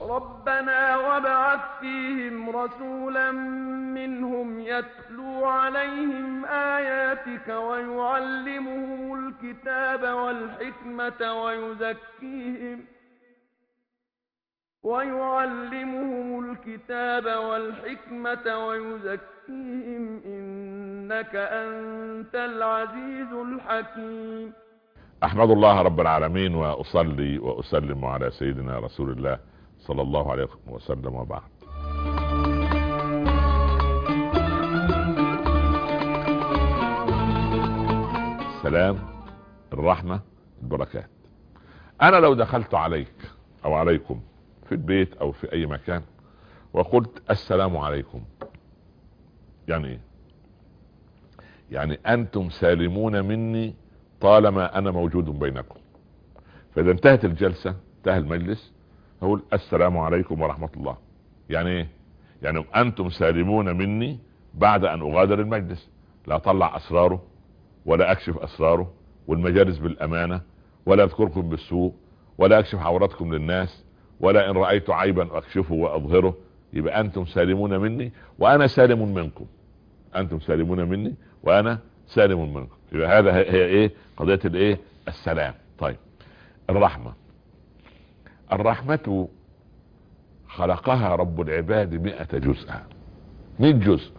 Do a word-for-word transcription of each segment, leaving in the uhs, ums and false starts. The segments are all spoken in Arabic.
ربنا وابعث فيهم رسولا منهم يتلو عليهم آياتك ويعلمهم الكتاب والحكمة ويزكيهم ويعلمهم الكتاب والحكمة ويزكيهم إنك أنت العزيز الحكيم. أحمد الله رب العالمين وأصلي وأسلم على سيدنا رسول الله صلى الله عليه وسلم وبعد. السلام، الرحمة، البركات. أنا لو دخلت عليك أو عليكم في البيت أو في أي مكان وقلت السلام عليكم، يعني إيه؟ يعني أنتم سالمون مني طالما أنا موجود بينكم. فإذا انتهت الجلسة، انتهى المجلس، أقول السلام عليكم ورحمة الله. يعني إيه؟ يعني أنتم سالمون مني بعد أن أغادر المجلس، لا أطلع أسراره ولا أكشف أسراره، والمجالس بالأمانة، ولا أذكركم بالسوء، ولا أكشف عوراتكم للناس، ولا إن رأيت عيبا أكشفه وأظهره. يبقى أنتم سالمون مني وأنا سالم منكم. أنتم سالمون مني وأنا سالم منكم. يبقى هذا هي إيه؟ قضية الإيه؟ السلام. طيب، الرحمة. الرحمة خلقها رب العباد مئة جزءا، مئة جزء.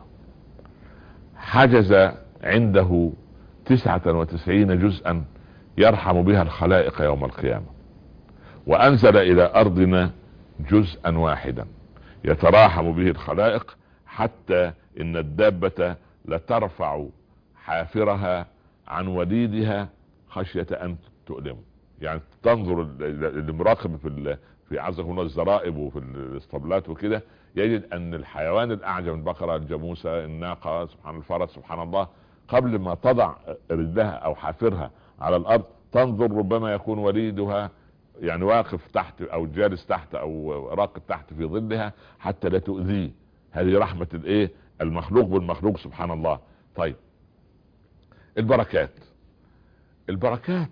حجز عنده تسعة وتسعين جزءا يرحم بها الخلائق يوم القيامة، وأنزل إلى أرضنا جزءا واحدا يتراحم به الخلائق، حتى إن الدابة لترفع حافرها عن وليدها خشية أن تؤلمه. يعني تنظر المراقب في في عزكم الله الزرائب وفي الاسطبلات وكده، يجد أن الحيوان الأعجم، البقرة، الجاموسة، الناقة، سبحان الفرس، سبحان الله، قبل ما تضع رجلها أو حافرها على الأرض تنظر، ربما يكون وليدها يعني واقف تحت أو جالس تحت أو راقد تحت في ظلها حتى لا تؤذيه. هذه رحمة الايه؟ المخلوق بالمخلوق، سبحان الله. طيب، البركات. البركات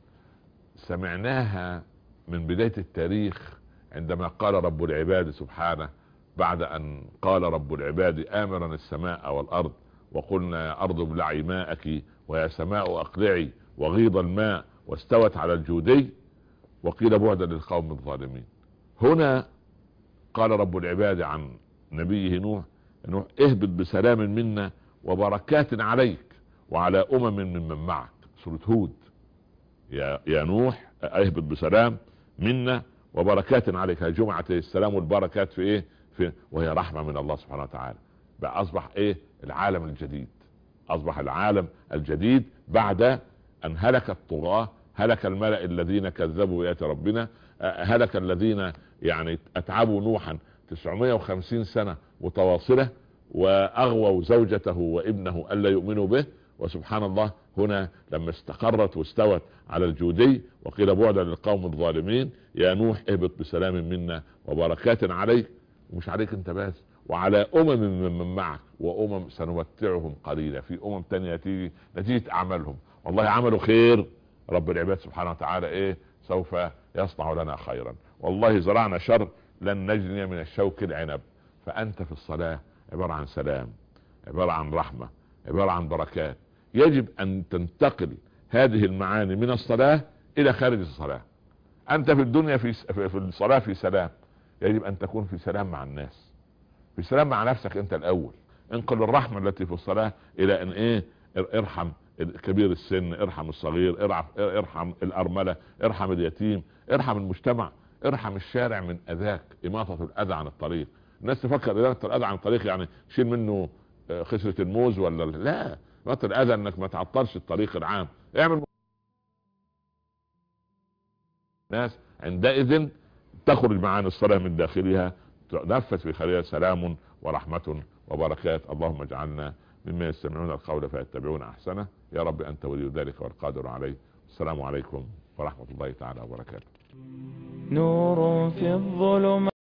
سمعناها من بداية التاريخ، عندما قال رب العباد سبحانه، بعد أن قال رب العباد آمرا السماء والأرض وقلنا يا أرض ابلعي ماءك ويا سماء أقلعي وغيض الماء واستوت على الجودي وقيل بعدا للقوم الظالمين. هنا قال رب العباد عن نبيه نوح: نوح اهبط بسلام منا وبركات عليك وعلى أمم ممن معك. سورة هود. يا, يا نوح اهبط بسلام منا وبركات عليك. جمعة السلام والبركات في ايه؟ في وهي رحمة من الله سبحانه وتعالى. بقى اصبح ايه؟ العالم الجديد. اصبح العالم الجديد بعد ان هلك الطغاة، هلك الملأ الذين كذبوا بآيات ربنا، هلك الذين يعني اتعبوا نوحا تسعمائة وخمسين سنة متواصلة، واغووا زوجته وابنه الا يؤمنوا به. وسبحان الله، هنا لما استقرت واستوت على الجودي وقيل بعدا للقوم الظالمين، يا نوح اهبط بسلام منا وبركات عليك، ومش عليك انت بس، وعلى امم من معك، وامم سنمتعهم قليلا. في امم تانية تيجي نتيجة اعمالهم، والله عملوا خير، رب العباد سبحانه وتعالى ايه؟ سوف يصنع لنا خيرا. والله زرعنا شر لن نجني من الشوك العنب. فانت في الصلاة عبارة عن سلام، عبارة عن رحمة، عبارة عن بركات. يجب ان تنتقل هذه المعاني من الصلاة الى خارج الصلاة. انت في الدنيا في في الصلاة في سلام، يجب ان تكون في سلام مع الناس، في سلام مع نفسك انت الاول. انقل الرحمة التي في الصلاة الى ان ايه؟ ارحم كبير السن، ارحم الصغير، ارحم الارملة، ارحم اليتيم، ارحم المجتمع، ارحم الشارع من اذاك، اماطة الاذى عن الطريق. الناس تفكر اماطة الاذى عن الطريق يعني شيل منه خسرة الموز ولا لا. اماطة الاذى انك ما تعطلش الطريق العام. اعمل ناس عندئذ تخرج معاني الصلاة من داخلها، تنفس في خلالها سلام ورحمة وبركات. اللهم اجعلنا مما يستمعون القول فيتبعون احسنه. يا رب انت ولي ذلك والقادر عليه. السلام عليكم ورحمة الله تعالى وبركاته. نور في الظلمات.